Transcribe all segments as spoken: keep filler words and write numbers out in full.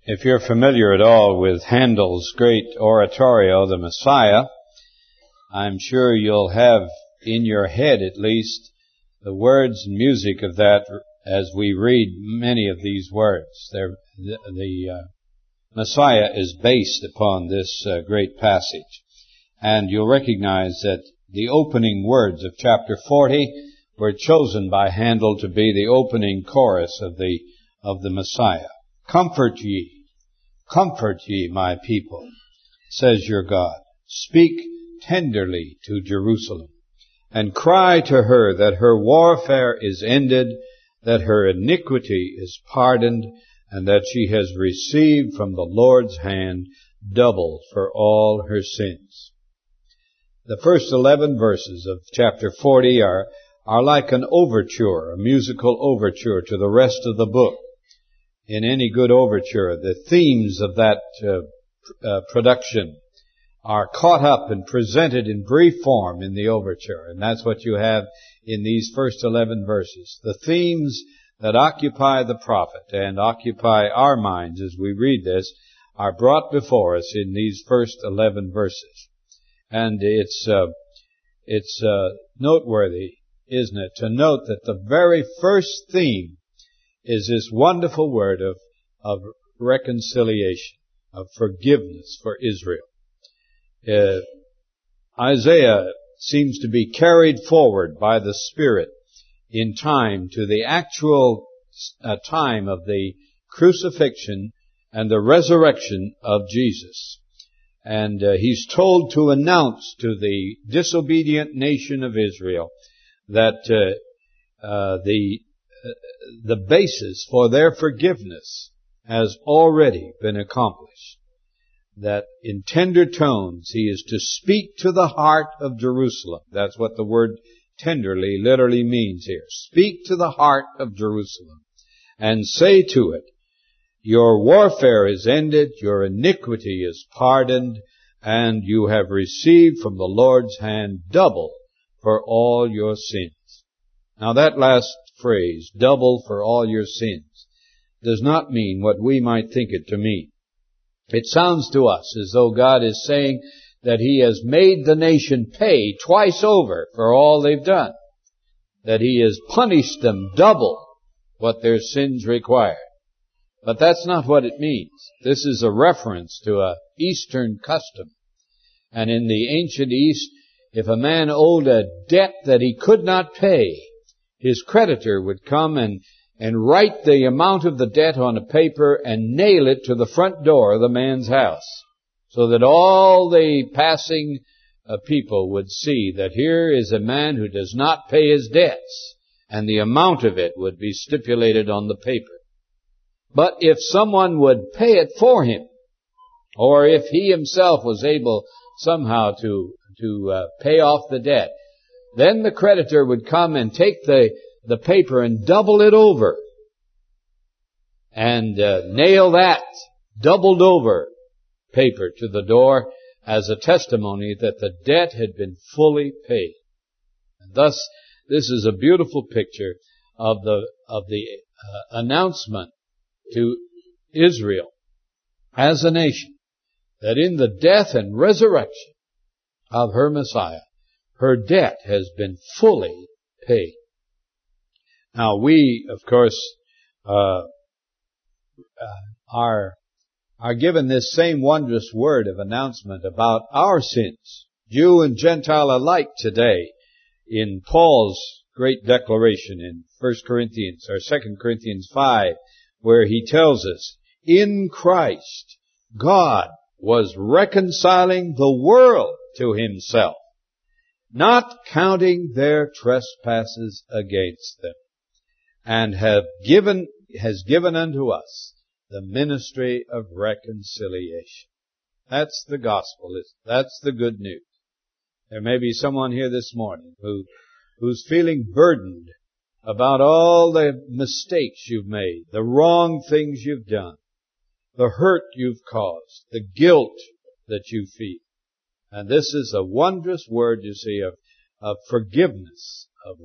If you're familiar at all with Handel's great oratorio, The Messiah, I'm sure you'll have in your head at least the words and music of that as we read many of these words. They're, the the uh, Messiah is based upon this uh, great passage. And you'll recognize that the opening words of chapter forty were chosen by Handel to be the opening chorus of the of the Messiah. Comfort ye, comfort ye, my people, says your God. Speak tenderly to Jerusalem, and cry to her that her warfare is ended, that her iniquity is pardoned, and that she has received from the Lord's hand double for all her sins. The first eleven verses of chapter forty are, are like an overture, a musical overture to the rest of the book. In any good overture, the themes of that uh, uh, production are caught up and presented in brief form in the overture. And that's what you have in these first eleven verses. The themes that occupy the prophet and occupy our minds as we read this are brought before us in these first eleven verses. And it's, uh, it's, uh, noteworthy, isn't it, to note that the very first theme is this wonderful word of, of reconciliation, of forgiveness for Israel. Uh, Isaiah seems to be carried forward by the Spirit in time to the actual uh, time of the crucifixion and the resurrection of Jesus. And uh, he's told to announce to the disobedient nation of Israel that uh, uh, the uh, the basis for their forgiveness has already been accomplished. That in tender tones he is to speak to the heart of Jerusalem. That's what the word tenderly literally means here. Speak to the heart of Jerusalem and say to it, your warfare is ended, your iniquity is pardoned, and you have received from the Lord's hand double for all your sins. Now that last phrase, double for all your sins, does not mean what we might think it to mean. It sounds to us as though God is saying that He has made the nation pay twice over for all they've done. That He has punished them double what their sins require. But that's not what it means. This is a reference to a Eastern custom. And in the ancient East, if a man owed a debt that he could not pay, his creditor would come and and write the amount of the debt on a paper and nail it to the front door of the man's house, so that all the passing uh, people would see that here is a man who does not pay his debts, and the amount of it would be stipulated on the paper. But if someone would pay it for him, or if he himself was able somehow to to uh, pay off the debt, then the creditor would come and take the the paper and double it over and uh, nail that doubled over paper to the door as a testimony that the debt had been fully paid. And thus, this is a beautiful picture of the of the uh, announcement to Israel as a nation that in the death and resurrection of her Messiah, her debt has been fully paid. Now we, of course, uh, uh, are are given this same wondrous word of announcement about our sins, Jew and Gentile alike today, in Paul's great declaration in First Corinthians or Second Corinthians five, where he tells us, in Christ, God was reconciling the world to Himself, not counting their trespasses against them, and have given, has given unto us the ministry of reconciliation. That's the gospel. That's the good news. There may be someone here this morning who, who's feeling burdened about all the mistakes you've made, the wrong things you've done, the hurt you've caused, the guilt that you feel. And this is a wondrous word, you see, of, of forgiveness, of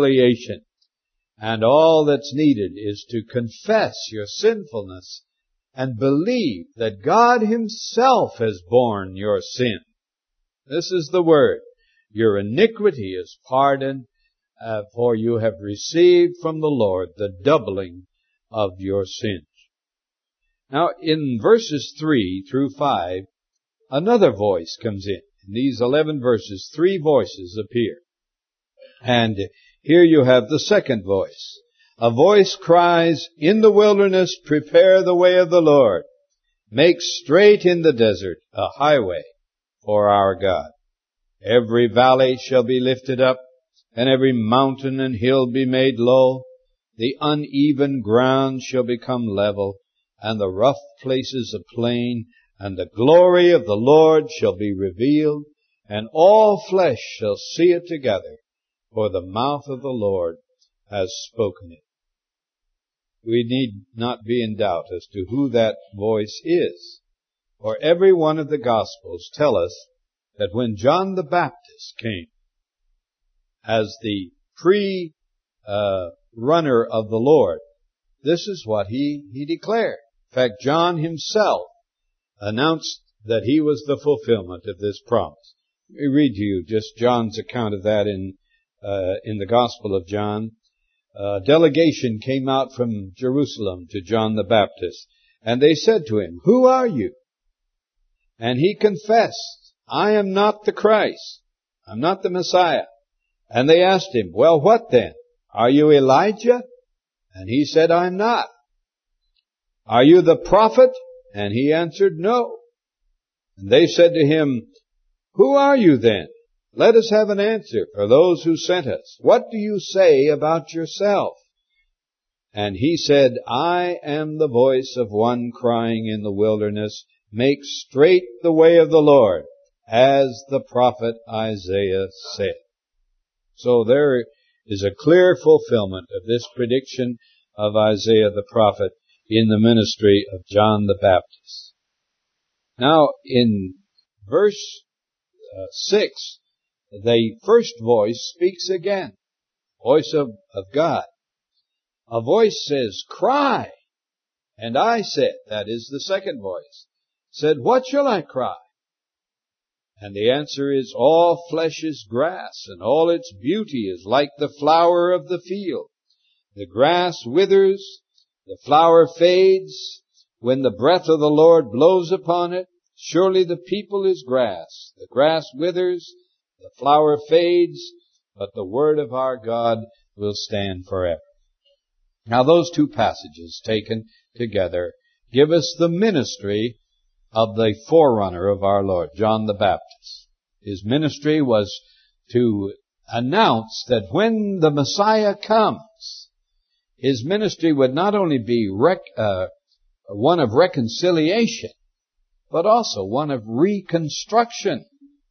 reconciliation. And all that's needed is to confess your sinfulness and believe that God Himself has borne your sin. This is the word. Your iniquity is pardoned, uh, for you have received from the Lord the doubling of your sins. Now, in verses three through five, another voice comes in. In these eleven verses, three voices appear. And here you have the second voice. A voice cries, "In the wilderness, prepare the way of the Lord. Make straight in the desert a highway for our God. Every valley shall be lifted up, and every mountain and hill be made low. The uneven ground shall become level, and the rough places a plain, and the glory of the Lord shall be revealed, and all flesh shall see it together, for the mouth of the Lord has spoken it." We need not be in doubt as to who that voice is, for every one of the Gospels tell us that when John the Baptist came as the pre uh, runner of the Lord, this is what he, he declared. In fact, John himself announced that he was the fulfillment of this promise. Let me read to you just John's account of that in uh, in the Gospel of John. A delegation came out from Jerusalem to John the Baptist, and they said to him, "Who are you?" And he confessed, "I am not the Christ. I'm not the Messiah." And they asked him, "Well, what then? Are you Elijah?" And he said, "I'm not." "Are you the prophet?" And he answered, "No." And they said to him, "Who are you then? Let us have an answer for those who sent us. What do you say about yourself?" And he said, "I am the voice of one crying in the wilderness, 'Make straight the way of the Lord,' as the prophet Isaiah said." So there is a clear fulfillment of this prediction of Isaiah the prophet in the ministry of John the Baptist. Now, in verse uh, six, the first voice speaks again, voice of, of God. A voice says, "Cry." And I said, that is the second voice, said, "What shall I cry?" And the answer is, "All flesh is grass, and all its beauty is like the flower of the field. The grass withers, the flower fades, when the breath of the Lord blows upon it. Surely the people is grass. The grass withers, the flower fades, but the word of our God will stand forever." Now those two passages taken together give us the ministry of the forerunner of our Lord, John the Baptist. His ministry was to announce that when the Messiah comes, his ministry would not only be rec- uh, one of reconciliation, but also one of reconstruction.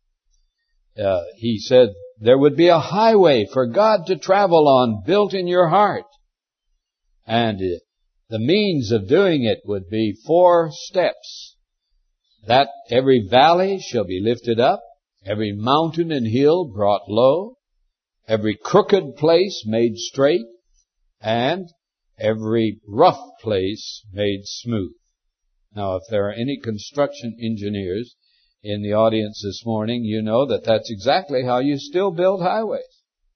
Uh, he said there would be a highway for God to travel on built in your heart. And uh, the means of doing it would be four steps. That every valley shall be lifted up, every mountain and hill brought low, every crooked place made straight, and every rough place made smooth. Now, if there are any construction engineers in the audience this morning, you know that that's exactly how you still build highways.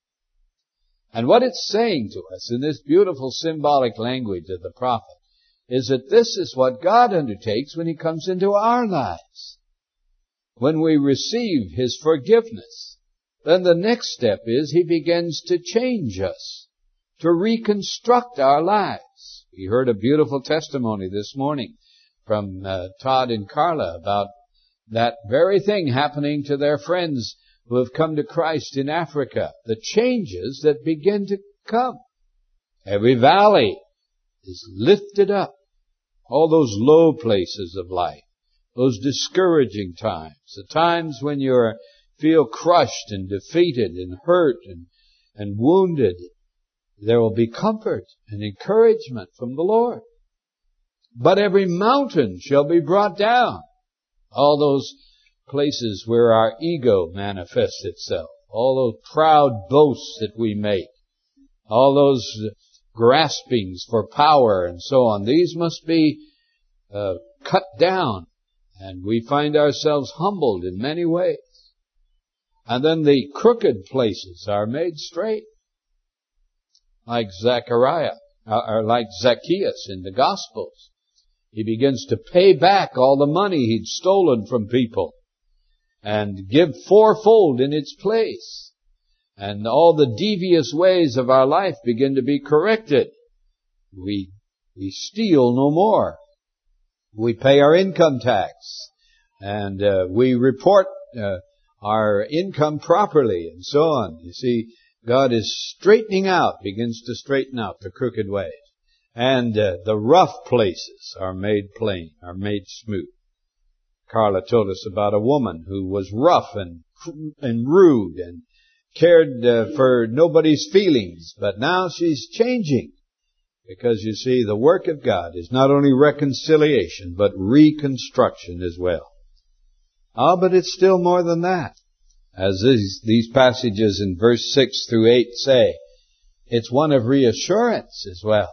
And what it's saying to us in this beautiful symbolic language of the prophet is that this is what God undertakes when He comes into our lives. When we receive His forgiveness, then the next step is He begins to change us, to reconstruct our lives. We heard a beautiful testimony this morning from uh, Todd and Carla about that very thing happening to their friends who have come to Christ in Africa. The changes that begin to come. Every valley is lifted up. All those low places of life, those discouraging times, the times when you feel crushed and defeated and hurt and, and wounded, there will be comfort and encouragement from the Lord. But every mountain shall be brought down. All those places where our ego manifests itself, all those proud boasts that we make, all those graspings for power and so on, these must be uh, cut down, and we find ourselves humbled in many ways. And then the crooked places are made straight, like Zechariah, or like Zacchaeus in the Gospels. He begins to pay back all the money he'd stolen from people and give fourfold in its place. And all the devious ways of our life begin to be corrected. We, we steal no more. We pay our income tax, and uh, we report uh, our income properly, and so on. You see, God is straightening out, begins to straighten out the crooked ways. And uh, the rough places are made plain, are made smooth. Carla told us about a woman who was rough and and rude and cared uh, for nobody's feelings, but now she's changing. Because you see, the work of God is not only reconciliation, but reconstruction as well. Ah, but it's still more than that. As these, these passages in verse six through eight say, it's one of reassurance as well.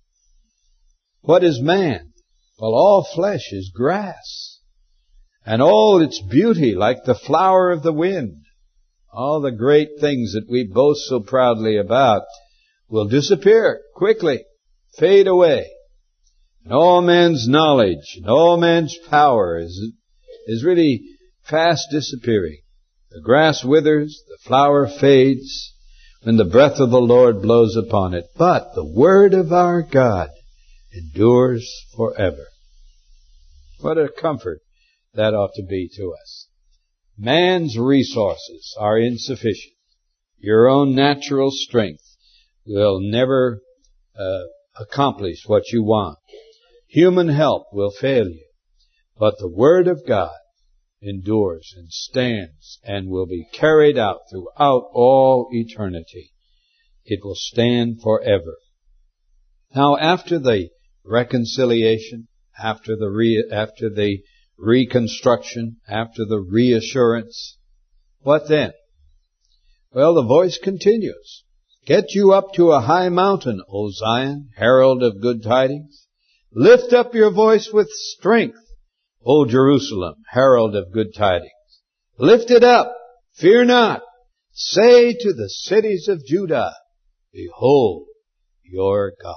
What is man? Well, all flesh is grass, and all its beauty like the flower of the wind. All the great things that we boast so proudly about will disappear quickly, fade away. And all man's knowledge and all man's power is, is really fast disappearing. The grass withers, the flower fades, when the breath of the Lord blows upon it. But the word of our God endures forever. What a comfort that ought to be to us. Man's resources are insufficient. Your own natural strength will never uh, accomplish what you want. Human help will fail you. But the Word of God endures and stands and will be carried out throughout all eternity. It will stand forever. Now, after the reconciliation, after the re- after the reconstruction, after the reassurance, what then? Well, the voice continues. Get you up to a high mountain, O Zion, herald of good tidings. Lift up your voice with strength, O Jerusalem, herald of good tidings. Lift it up, fear not. Say to the cities of Judah, behold your God.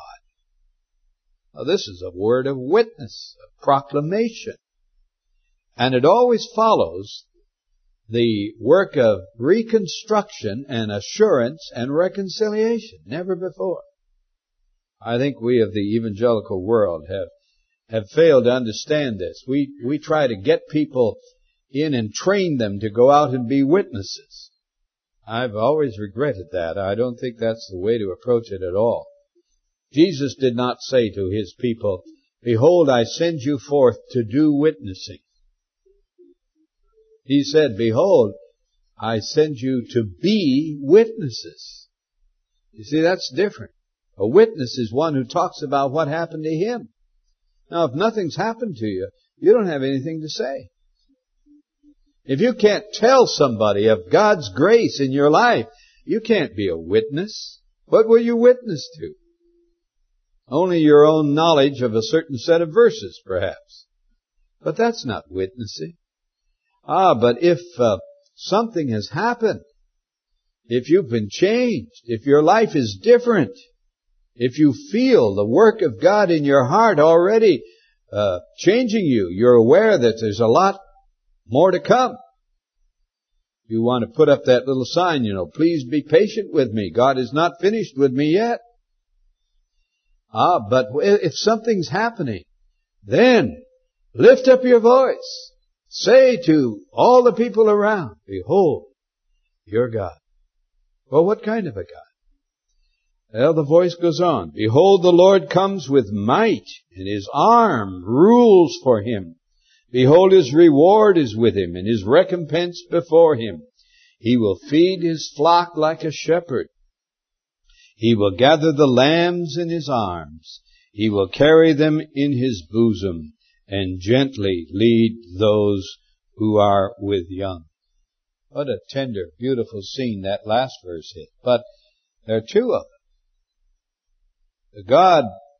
Now, this is a word of witness, of proclamation. And it always follows the work of reconstruction and assurance and reconciliation. Never before. I think we of the evangelical world have, have failed to understand this. We, we try to get people in and train them to go out and be witnesses. I've always regretted that. I don't think that's the way to approach it at all. Jesus did not say to his people, behold, I send you forth to do witnessing. He said, behold, I send you to be witnesses. You see, that's different. A witness is one who talks about what happened to him. Now, if nothing's happened to you, you don't have anything to say. If you can't tell somebody of God's grace in your life, you can't be a witness. What will you witness to? Only your own knowledge of a certain set of verses, perhaps. But that's not witnessing. Ah, but if uh, something has happened, if you've been changed, if your life is different, if you feel the work of God in your heart already uh, changing you, you're aware that there's a lot more to come. You want to put up that little sign, you know, please be patient with me. God is not finished with me yet. Ah, but if something's happening, then lift up your voice. Say to all the people around, behold, your God. Well, what kind of a God? Well, the voice goes on. Behold, the Lord comes with might, and his arm rules for him. Behold, his reward is with him, and his recompense before him. He will feed his flock like a shepherd. He will gather the lambs in his arms. He will carry them in his bosom, and gently lead those who are with young. What a tender, beautiful scene that last verse hit. But there are two of them. God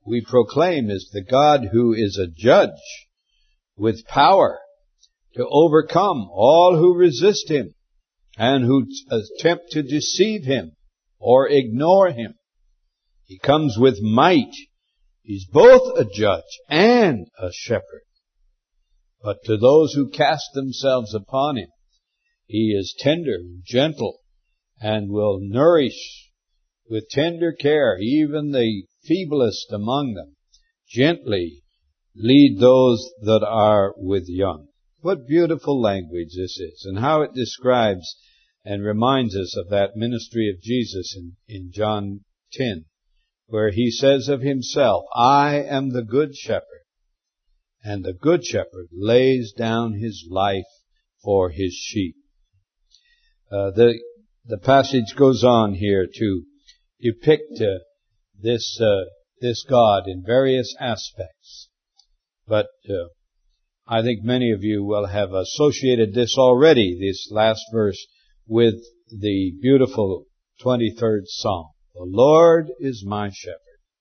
we proclaim is the God who is a judge with power to overcome all who resist Him and who attempt to deceive Him or ignore Him. He comes with might. He's both a judge and a shepherd. But to those who cast themselves upon Him, He is tender and gentle and will nourish with tender care even the feeblest among them, gently lead those that are with young. What beautiful language this is, and how it describes and reminds us of that ministry of Jesus in, in John ten, where He says of Himself, I am the good shepherd, and the good shepherd lays down his life for his sheep. Uh, the the passage goes on here to depict uh, this uh, this God in various aspects, but uh, I think many of you will have associated this already, this last verse, with the beautiful twenty-third Psalm. The Lord is my shepherd.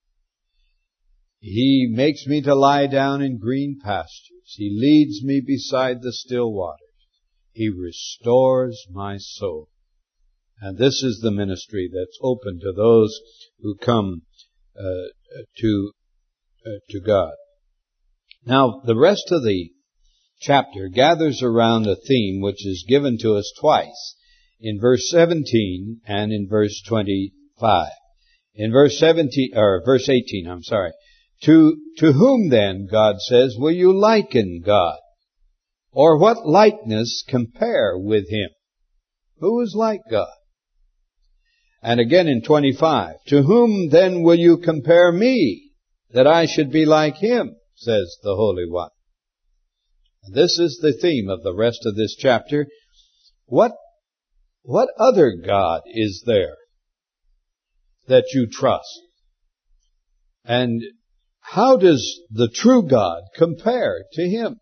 He makes me to lie down in green pastures. He leads me beside the still waters. He restores my soul. And this is the ministry that's open to those who come uh, to uh, to God. Now, the rest of the chapter gathers around a theme which is given to us twice, in verse seventeen and in verse twenty-five. In verse seventeen, or verse eighteen, I'm sorry. To, to whom then, God says, will you liken God? Or what likeness compare with Him? Who is like God? And again in twenty-five, to whom then will you compare me, that I should be like Him, says the Holy One. And this is the theme of the rest of this chapter. What, what other God is there that you trust? And how does the true God compare to Him?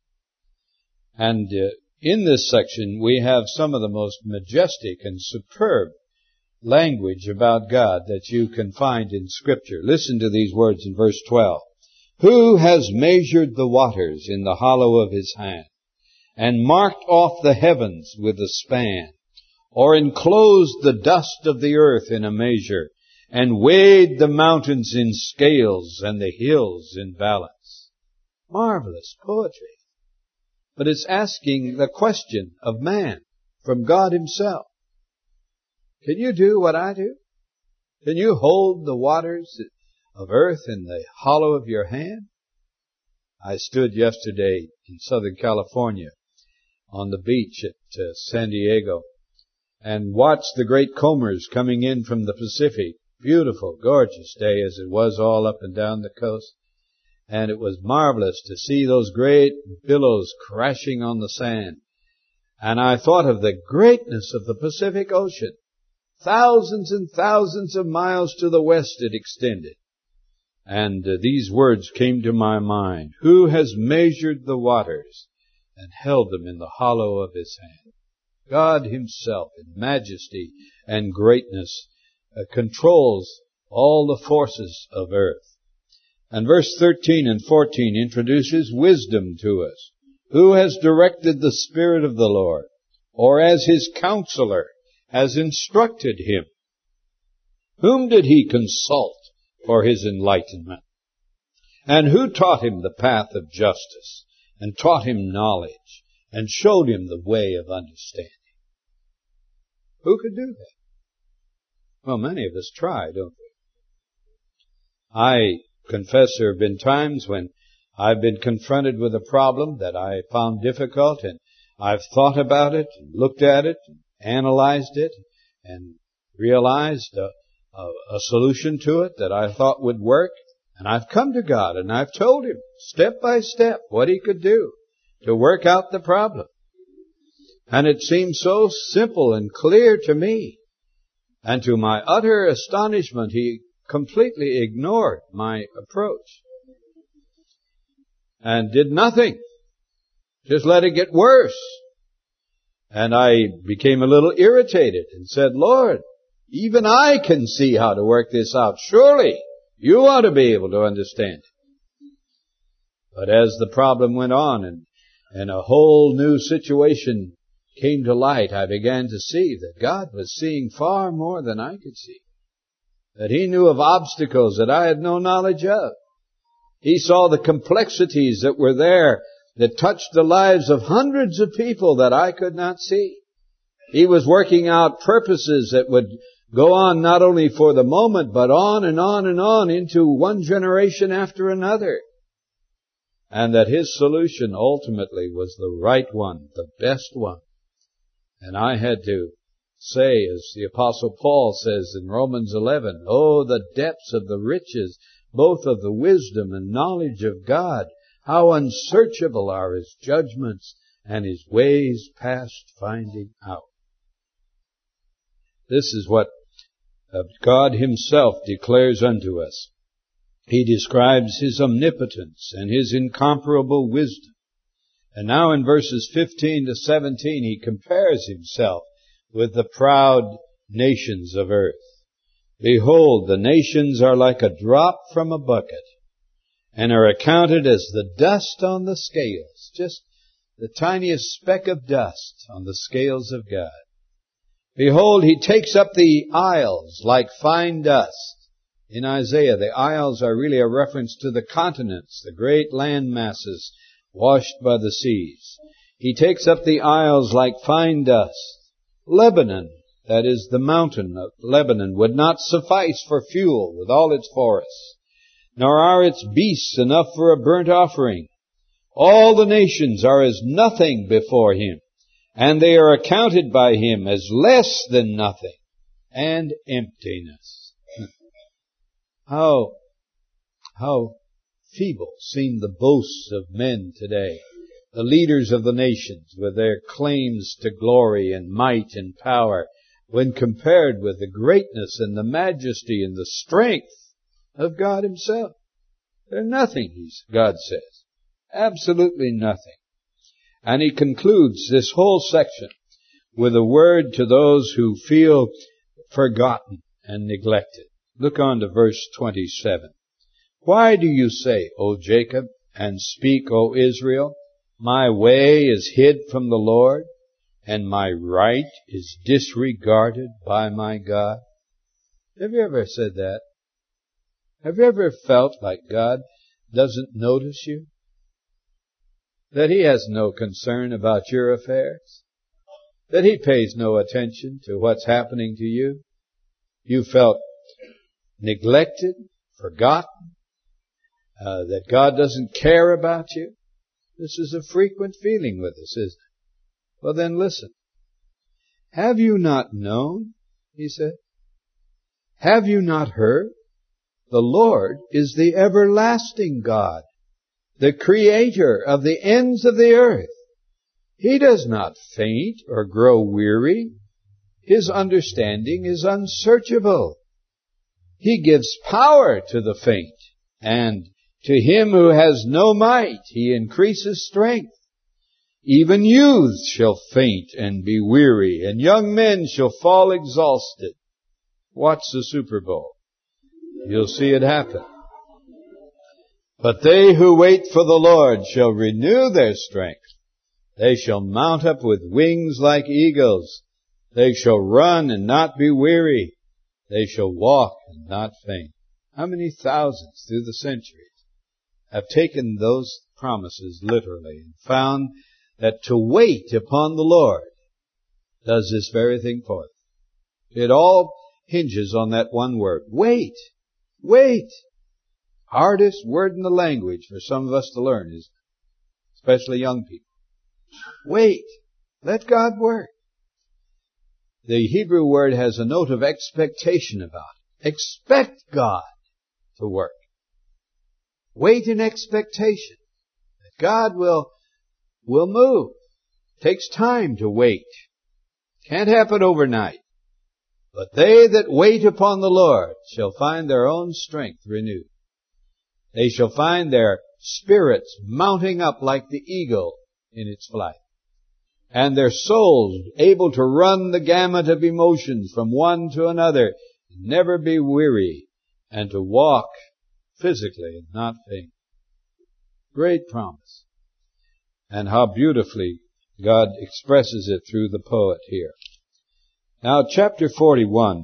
And uh, in this section we have some of the most majestic and superb language about God that you can find in Scripture. Listen to these words in verse twelve. Who has measured the waters in the hollow of His hand, and marked off the heavens with a span, or enclosed the dust of the earth in a measure, and weighed the mountains in scales and the hills in balance? Marvelous poetry. But it's asking the question of man from God Himself. Can you do what I do? Can you hold the waters of earth in the hollow of your hand? I stood yesterday in Southern California on the beach at uh, San Diego and watched the great combers coming in from the Pacific. Beautiful, gorgeous day as it was all up and down the coast. And it was marvelous to see those great billows crashing on the sand. And I thought of the greatness of the Pacific Ocean. Thousands and thousands of miles to the west it extended. And uh, these words came to my mind. Who has measured the waters and held them in the hollow of His hand? God Himself in majesty and greatness uh, controls all the forces of earth. And verse thirteen and fourteen introduces wisdom to us. Who has directed the Spirit of the Lord, or as His counselor has instructed Him? Whom did He consult for His enlightenment? And who taught Him the path of justice, and taught Him knowledge, and showed Him the way of understanding? Who could do that? Well, many of us try, don't we? I confess there have been times when I've been confronted with a problem that I found difficult, and I've thought about it, and looked at it, and analyzed it, and realized a, a, a solution to it that I thought would work. And I've come to God and I've told Him step by step what He could do to work out the problem. And it seemed so simple and clear to me. And to my utter astonishment, He completely ignored my approach and did nothing. Just let it get worse. And I became a little irritated and said, Lord, even I can see how to work this out. Surely You ought to be able to understand it. But as the problem went on and, and a whole new situation came to light, I began to see that God was seeing far more than I could see. That He knew of obstacles that I had no knowledge of. He saw the complexities that were there that touched the lives of hundreds of people that I could not see. He was working out purposes that would go on not only for the moment, but on and on and on into one generation after another. And that His solution ultimately was the right one, the best one. And I had to say, as the Apostle Paul says in Romans eleven, oh, the depths of the riches, both of the wisdom and knowledge of God. How unsearchable are His judgments and His ways past finding out. This is what God Himself declares unto us. He describes His omnipotence and His incomparable wisdom. And now in verses fifteen to seventeen, He compares Himself with the proud nations of earth. Behold, the nations are like a drop from a bucket, and are accounted as the dust on the scales, just the tiniest speck of dust on the scales of God. Behold, He takes up the isles like fine dust. In Isaiah, the isles are really a reference to the continents, the great land masses washed by the seas. He takes up the isles like fine dust. Lebanon, that is the mountain of Lebanon, would not suffice for fuel with all its forests, nor are its beasts enough for a burnt offering. All the nations are as nothing before Him, and they are accounted by Him as less than nothing, and emptiness. How, how feeble seem the boasts of men today, the leaders of the nations with their claims to glory and might and power, when compared with the greatness and the majesty and the strength of God Himself. They're nothing, God says. Absolutely nothing. And He concludes this whole section with a word to those who feel forgotten and neglected. Look on to verse twenty-seven. Why do you say, O Jacob, and speak, O Israel, my way is hid from the Lord, and my right is disregarded by my God? Have you ever said that? Have you ever felt like God doesn't notice you? That He has no concern about your affairs? That He pays no attention to what's happening to you? You felt neglected, forgotten, uh, that God doesn't care about you? This is a frequent feeling with us, isn't it? Well then listen. Have you not known, He said? Have you not heard? The Lord is the everlasting God, the Creator of the ends of the earth. He does not faint or grow weary. His understanding is unsearchable. He gives power to the faint, and to him who has no might, He increases strength. Even youths shall faint and be weary, and young men shall fall exhausted. Watch the Super Bowl. You'll see it happen. But they who wait for the Lord shall renew their strength. They shall mount up with wings like eagles. They shall run and not be weary. They shall walk and not faint. How many thousands through the centuries have taken those promises literally and found that to wait upon the Lord does this very thing for them? It all hinges on that one word. Wait. Wait. Hardest word in the language for some of us to learn is, especially young people. Wait. Let God work. The Hebrew word has a note of expectation about it. Expect God to work. Wait in expectation that God will, will move. It takes time to wait. Can't happen overnight. But they that wait upon the Lord shall find their own strength renewed. They shall find their spirits mounting up like the eagle in its flight, and their souls able to run the gamut of emotions from one to another, never be weary, and to walk physically and not faint. Great promise. And how beautifully God expresses it through the poet here. Now, chapter forty-one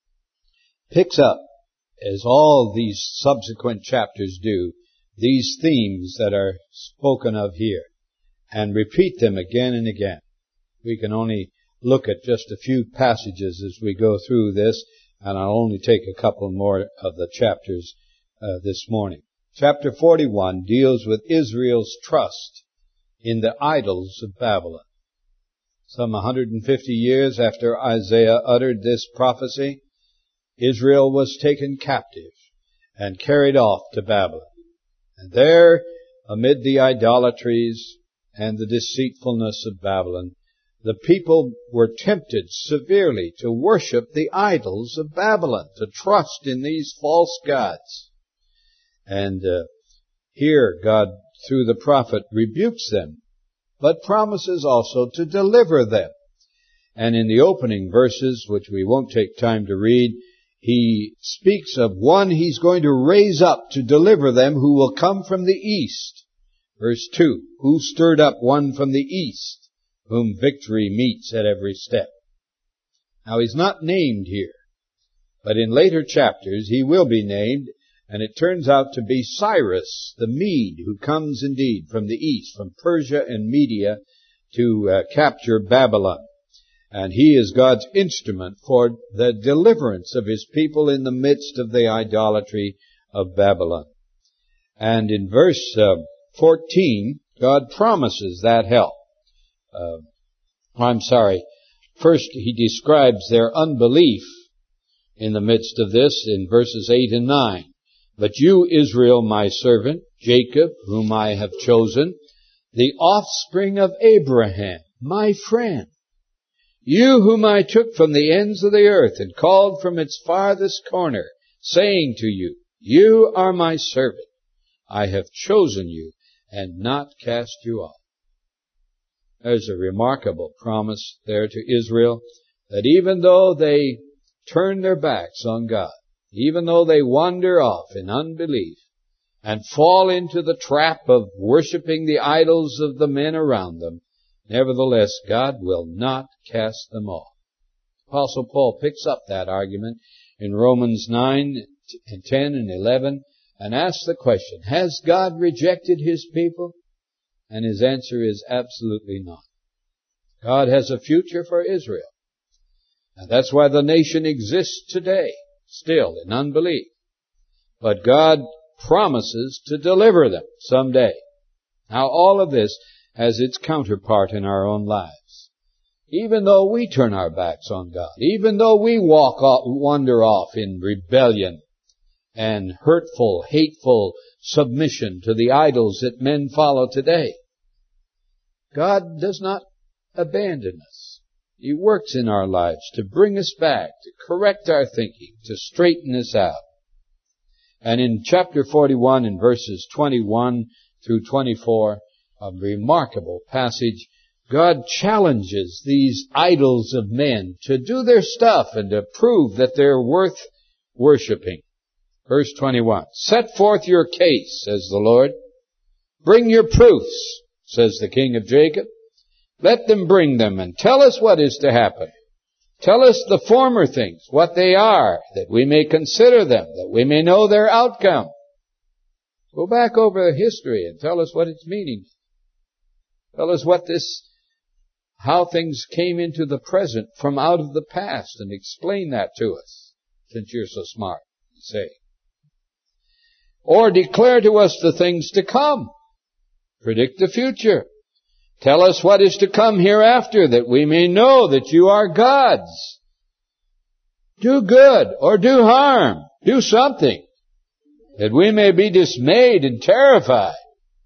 picks up, as all these subsequent chapters do, these themes that are spoken of here, and repeat them again and again. We can only look at just a few passages as we go through this, and I'll only take a couple more of the chapters uh, this morning. Chapter forty-one deals with Israel's trust in the idols of Babylon. Some one hundred fifty years after Isaiah uttered this prophecy, Israel was taken captive and carried off to Babylon. And there, amid the idolatries and the deceitfulness of Babylon, the people were tempted severely to worship the idols of Babylon, to trust in these false gods. And uh, here God, through the prophet, rebukes them, but promises also to deliver them. And in the opening verses, which we won't take time to read, he speaks of one he's going to raise up to deliver them who will come from the east. Verse two, who stirred up one from the east, whom victory meets at every step. Now he's not named here, but in later chapters he will be named, and it turns out to be Cyrus the Mede, who comes indeed from the east, from Persia and Media, to uh, capture Babylon. And he is God's instrument for the deliverance of his people in the midst of the idolatry of Babylon. And in verse uh, fourteen, God promises that help. Uh, I'm sorry. First, he describes their unbelief in the midst of this in verses eight and nine. But you, Israel, my servant, Jacob, whom I have chosen, the offspring of Abraham, my friend, you whom I took from the ends of the earth and called from its farthest corner, saying to you, you are my servant. I have chosen you and not cast you off. There's a remarkable promise there to Israel, that even though they turn their backs on God, even though they wander off in unbelief and fall into the trap of worshiping the idols of the men around them, nevertheless, God will not cast them off. Apostle Paul picks up that argument in Romans nine and ten and eleven and asks the question, has God rejected his people? And his answer is absolutely not. God has a future for Israel. And that's why the nation exists today, still in unbelief. But God promises to deliver them someday. Now all of this has its counterpart in our own lives. Even though we turn our backs on God, even though we walk off, wander off in rebellion and hurtful, hateful submission to the idols that men follow today, God does not abandon us. He works in our lives to bring us back, to correct our thinking, to straighten us out. And in chapter forty-one, in verses twenty-one through twenty-four, a remarkable passage, God challenges these idols of men to do their stuff and to prove that they're worth worshiping. Verse twenty-one, set forth your case, says the Lord. Bring your proofs, says the King of Jacob. Let them bring them and tell us what is to happen. Tell us the former things, what they are, that we may consider them, that we may know their outcome. Go back over the history and tell us what it's meaning. Tell us what this, how things came into the present from out of the past, and explain that to us, since you're so smart, you say. Or declare to us the things to come. Predict the future. Tell us what is to come hereafter, that we may know that you are gods. Do good or do harm. Do something, that we may be dismayed and terrified.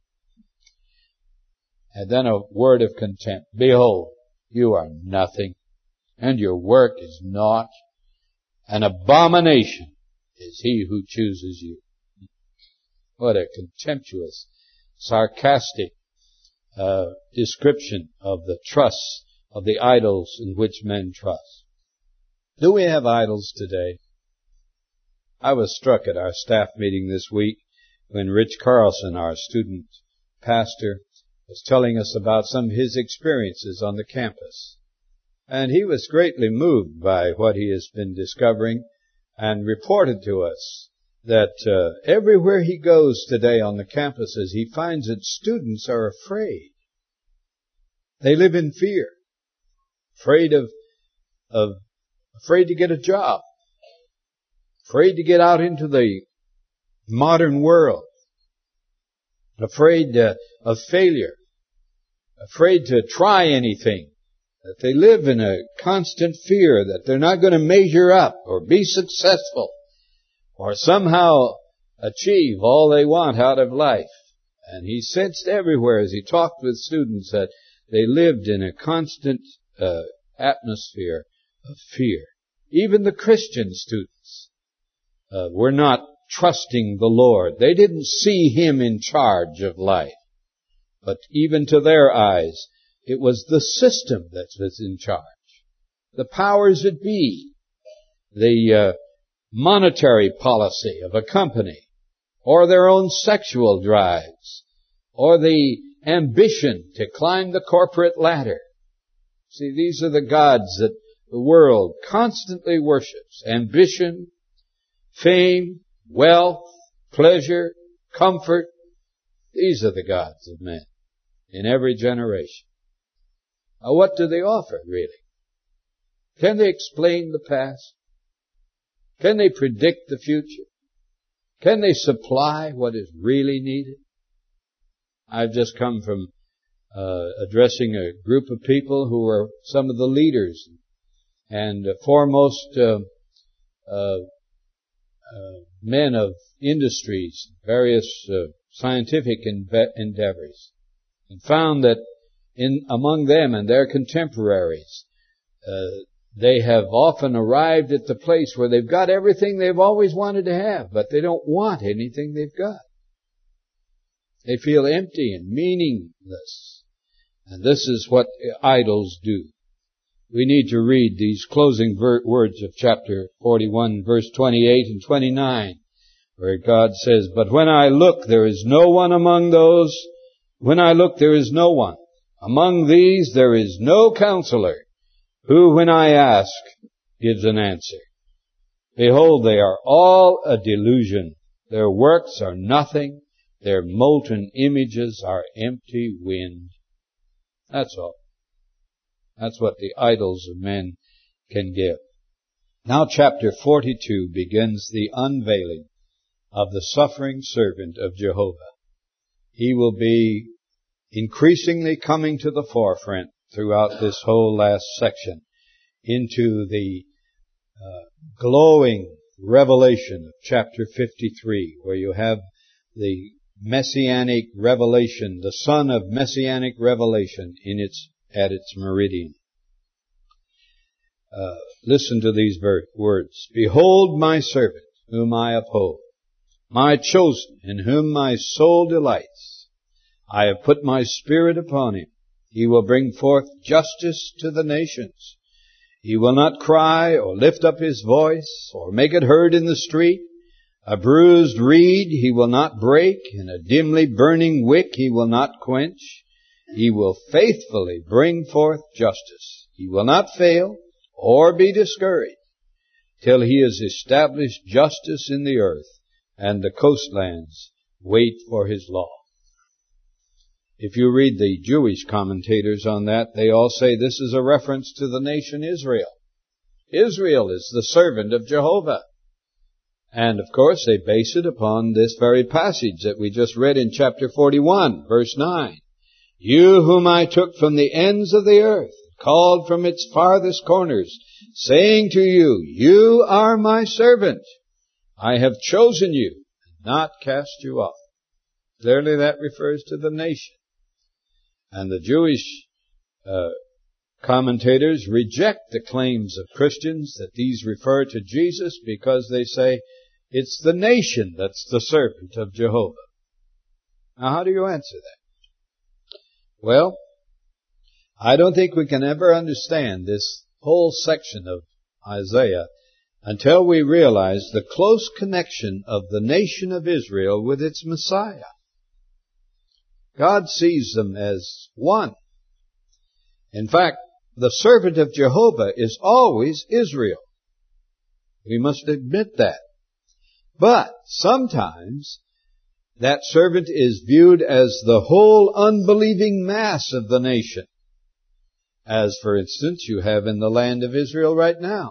And then a word of contempt. Behold, you are nothing, and your work is naught. An abomination is he who chooses you. What a contemptuous, sarcastic uh, description of the trusts of the idols in which men trust. Do we have idols today? I was struck at our staff meeting this week when Rich Carlson, our student pastor, was telling us about some of his experiences on the campus. And he was greatly moved by what he has been discovering and reported to us that uh, everywhere he goes today on the campuses, he finds that students are afraid. They live in fear, afraid of, of, afraid to get a job, afraid to get out into the modern world, afraid uh, of failure, afraid to try anything, that they live in a constant fear that they're not going to measure up or be successful or somehow achieve all they want out of life. And he sensed everywhere as he talked with students that they lived in a constant uh, atmosphere of fear. Even the Christian students uh, were not trusting the Lord. They didn't see Him in charge of life. But even to their eyes, it was the system that was in charge. The powers that be. The uh, monetary policy of a company. Or their own sexual drives. Or the ambition to climb the corporate ladder. See, these are the gods that the world constantly worships. Ambition, fame, wealth, pleasure, comfort. These are the gods of men in every generation. Now, what do they offer, really? Can they explain the past? Can they predict the future? Can they supply what is really needed? I've just come from uh, addressing a group of people who are some of the leaders and uh, foremost uh, uh, uh, men of industries, various uh, scientific enve- endeavors, and found that in among them and their contemporaries, uh, they have often arrived at the place where they've got everything they've always wanted to have, but they don't want anything they've got. They feel empty and meaningless. And this is what idols do. We need to read these closing ver- words of chapter forty-one, verse twenty-eight and twenty-nine, where God says, "But when I look, there is no one among those. When I look, there is no one. Among these, there is no counselor, who, when I ask, gives an answer. Behold, they are all a delusion. Their works are nothing. Their molten images are empty wind." That's all. That's what the idols of men can give. Now chapter forty-two begins the unveiling of the suffering servant of Jehovah. He will be increasingly coming to the forefront throughout this whole last section into the uh, glowing revelation of chapter fifty-three, where you have the messianic revelation, the sun of messianic revelation in its at its meridian. Uh, listen to these ver- words. "Behold my servant, whom I uphold, my chosen, in whom my soul delights. I have put my spirit upon him. He will bring forth justice to the nations. He will not cry or lift up his voice or make it heard in the street. A bruised reed he will not break, and a dimly burning wick he will not quench. He will faithfully bring forth justice. He will not fail or be discouraged till he has established justice in the earth, and the coastlands wait for his law." If you read the Jewish commentators on that, they all say this is a reference to the nation Israel. Israel is the servant of Jehovah. And, of course, they base it upon this very passage that we just read in chapter forty-one, verse nine. "You whom I took from the ends of the earth, called from its farthest corners, saying to you, you are my servant. I have chosen you, and not cast you off." Clearly that refers to the nation. And the Jewish uh, commentators reject the claims of Christians that these refer to Jesus because they say it's the nation that's the servant of Jehovah. Now, how do you answer that? Well, I don't think we can ever understand this whole section of Isaiah until we realize the close connection of the nation of Israel with its Messiah. God sees them as one. In fact, the servant of Jehovah is always Israel. We must admit that. But sometimes that servant is viewed as the whole unbelieving mass of the nation. As, for instance, you have in the land of Israel right now.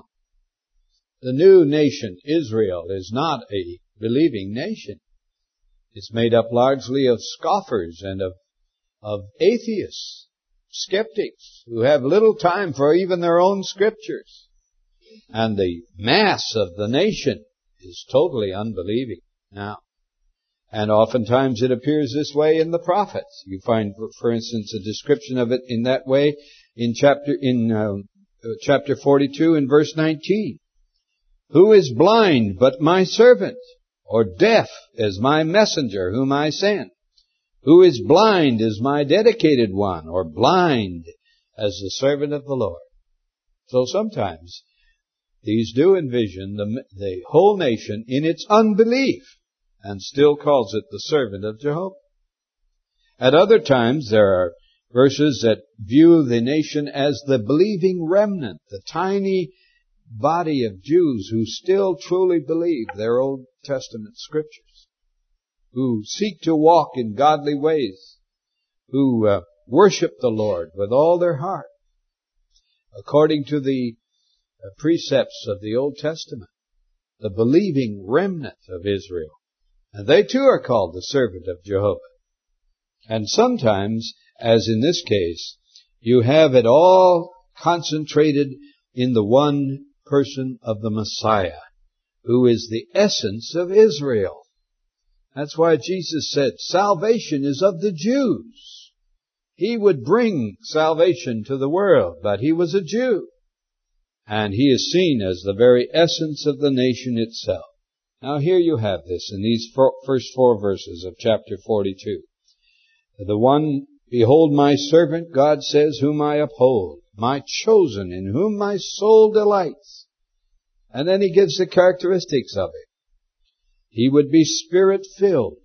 The new nation, Israel, is not a believing nation. It's made up largely of scoffers and of, of atheists, skeptics, who have little time for even their own scriptures. And the mass of the nation is totally unbelieving now. And oftentimes it appears this way in the prophets. You find, for instance, a description of it in that way in chapter in uh, chapter forty-two in verse nineteen. Who is blind but my servant, or deaf as my messenger whom I send? Who is blind as my dedicated one, or blind as the servant of the Lord? So sometimes these do envision the, the whole nation in its unbelief, and still calls it the servant of Jehovah. At other times, there are verses that view the nation as the believing remnant, the tiny body of Jews who still truly believe their Old Testament scriptures, who seek to walk in godly ways, who uh, worship the Lord with all their heart, according to the uh, precepts of the Old Testament, the believing remnant of Israel. And they too are called the servant of Jehovah. And sometimes, as in this case, you have it all concentrated in the one person of the Messiah, who is the essence of Israel. That's why Jesus said, salvation is of the Jews. He would bring salvation to the world, but he was a Jew. And he is seen as the very essence of the nation itself. Now here you have this in these four, first four verses of chapter forty-two. The one, behold my servant, God says, whom I uphold, my chosen, in whom my soul delights. And then he gives the characteristics of it. He would be spirit-filled.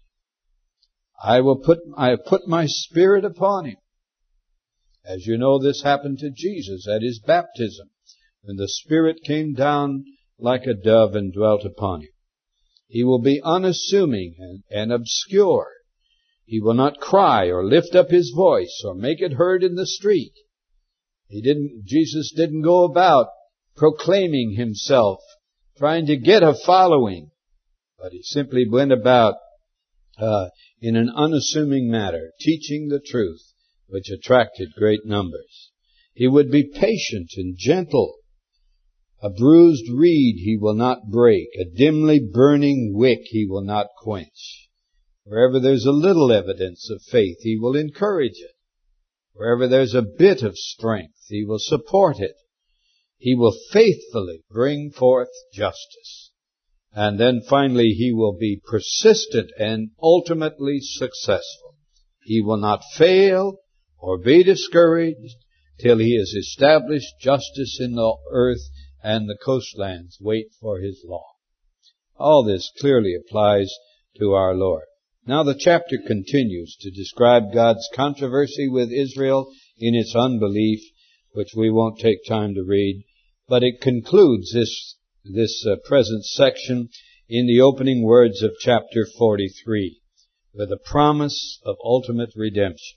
I will put, I have put my spirit upon him. As you know, this happened to Jesus at his baptism, when the Spirit came down like a dove and dwelt upon him. He will be unassuming and, and obscure. He will not cry or lift up his voice or make it heard in the street. He didn't, Jesus didn't go about proclaiming himself, trying to get a following, but he simply went about uh, in an unassuming manner, teaching the truth, which attracted great numbers. He would be patient and gentle. A bruised reed he will not break. A dimly burning wick he will not quench. Wherever there's a little evidence of faith, he will encourage it. Wherever there's a bit of strength, he will support it. He will faithfully bring forth justice. And then finally, he will be persistent and ultimately successful. He will not fail or be discouraged till he has established justice in the earth and the coastlands wait for his law. All this clearly applies to our Lord. Now the chapter continues to describe God's controversy with Israel in its unbelief, which we won't take time to read, but it concludes this, this uh, present section in the opening words of chapter forty-three, with a promise of ultimate redemption.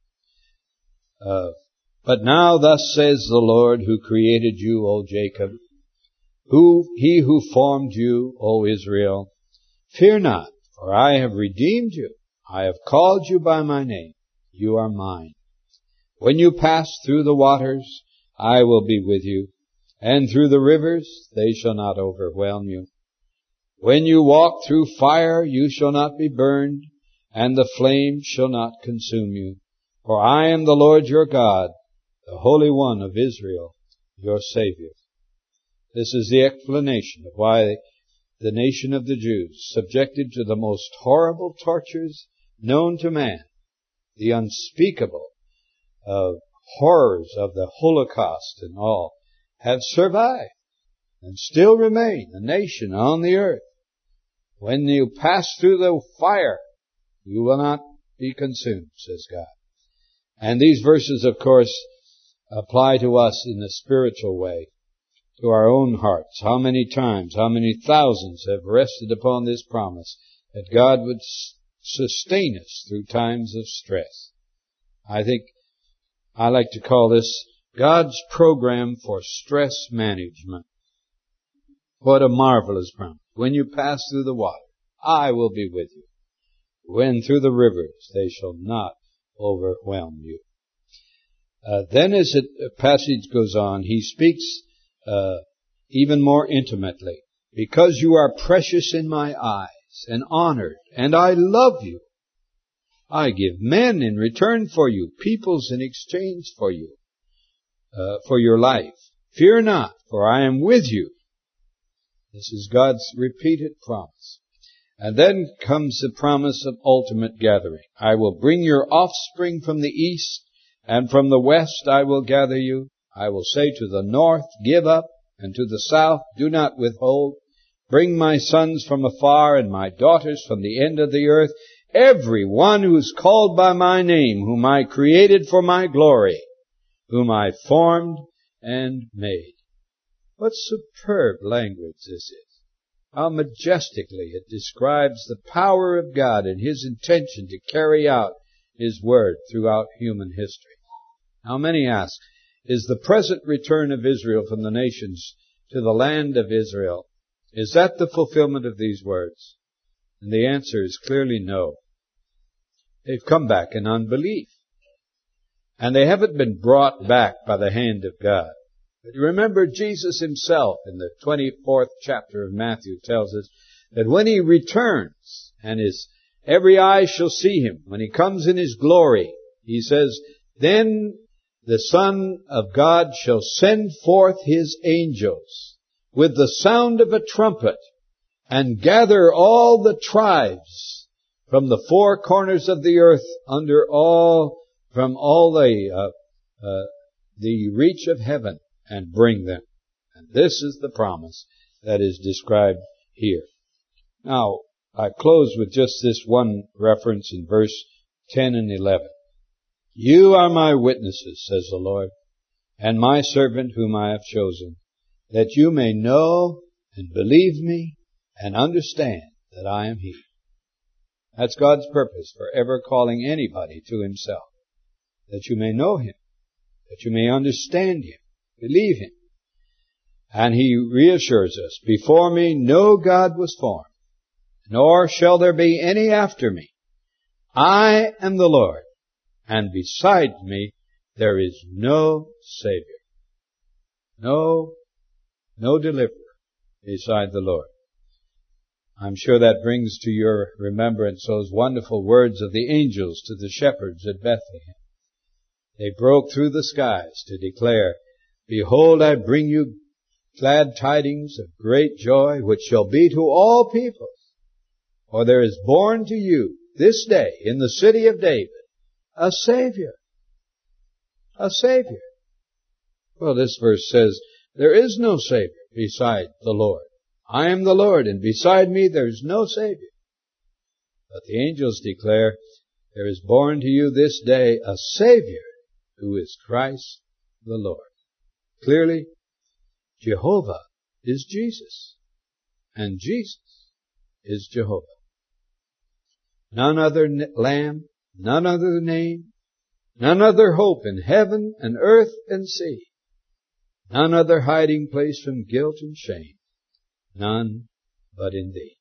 Uh, But now thus says the Lord who created you, O Jacob, who he who formed you, O Israel, fear not, for I have redeemed you. I have called you by my name. You are mine. When you pass through the waters, I will be with you, and through the rivers, they shall not overwhelm you. When you walk through fire, you shall not be burned, and the flame shall not consume you. For I am the Lord your God, the Holy One of Israel, your Savior. This is the explanation of why the nation of the Jews, subjected to the most horrible tortures known to man, the unspeakable uh, horrors of the Holocaust and all, have survived. and still remain a nation on the earth. When you pass through the fire, you will not be consumed, says God. And these verses, of course, apply to us in a spiritual way, to our own hearts. How many times, how many thousands have rested upon this promise that God would sustain us through times of stress. I think I like to call this God's program for stress management. What a marvelous promise. When you pass through the water, I will be with you. When through the rivers, they shall not overwhelm you. Uh, then as the passage goes on, he speaks uh, even more intimately. Because you are precious in my eyes and honored, and I love you. I give men in return for you, peoples in exchange for you, uh, for your life. Fear not, for I am with you. This is God's repeated promise. And then comes the promise of ultimate gathering. I will bring your offspring from the east, and from the west I will gather you. I will say to the north, give up, and to the south, do not withhold. Bring my sons from afar, and my daughters from the end of the earth, every one who is called by my name, whom I created for my glory, whom I formed and made. What superb language this is. How majestically it describes the power of God and His intention to carry out His word throughout human history. Now many ask, is the present return of Israel from the nations to the land of Israel, is that the fulfillment of these words? And the answer is clearly no. They've come back in unbelief. And they haven't been brought back by the hand of God. But remember, Jesus Himself in the twenty-fourth chapter of Matthew tells us that when He returns, and His every eye shall see Him, when He comes in His glory, He says, then the Son of God shall send forth His angels with the sound of a trumpet, and gather all the tribes from the four corners of the earth under all, from all the, uh, uh, the reach of heaven, and bring them. And this is the promise that is described here. Now, I close with just this one reference in verse ten and eleven. You are my witnesses, says the Lord, and my servant whom I have chosen, that you may know and believe me and understand that I am He. That's God's purpose for ever calling anybody to Himself. That you may know Him, that you may understand Him, believe Him. And He reassures us, before me no God was formed, nor shall there be any after me. I am the Lord, and beside me there is no Savior. No, no deliverer beside the Lord. I'm sure that brings to your remembrance those wonderful words of the angels to the shepherds at Bethlehem. They broke through the skies to declare, behold, I bring you glad tidings of great joy, which shall be to all peoples. For there is born to you this day in the city of David a Savior. A Savior. Well, this verse says, there is no Savior beside the Lord. I am the Lord, and beside me there is no Savior. But the angels declare, there is born to you this day a Savior, who is Christ the Lord. Clearly, Jehovah is Jesus, and Jesus is Jehovah. None other Lamb, none other name, none other hope in heaven and earth and sea, none other hiding place from guilt and shame, none but in Thee.